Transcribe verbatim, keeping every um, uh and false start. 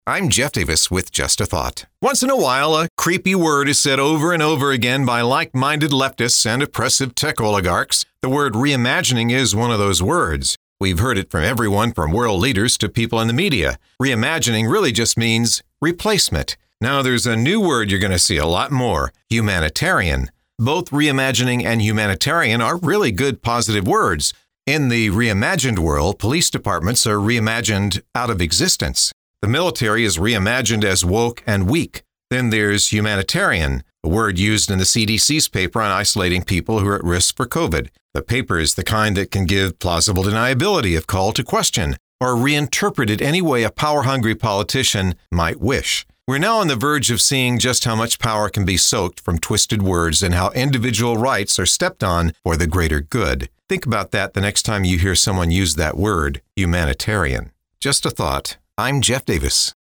I'm Jeff Davis with Just a Thought. Once in a while, a creepy word is said over and over again by like-minded leftists and oppressive tech oligarchs. The word reimagining is one of those words. We've heard it from everyone from world leaders to people in the media. Reimagining really just means replacement. Now there's a new word you're going to see a lot more, humanitarian. Both reimagining and humanitarian are really good positive words. In the reimagined world, police departments are reimagined out of existence. The military is reimagined as woke and weak. Then there's humanitarian, a word used in the C D C's paper on isolating people who are at risk for COVID. The paper is the kind that can give plausible deniability if called to question, or reinterpret it any way a power-hungry politician might wish. We're now on the verge of seeing just how much power can be soaked from twisted words and how individual rights are stepped on for the greater good. Think about that the next time you hear someone use that word, humanitarian. Just a thought. I'm Jeff Davis.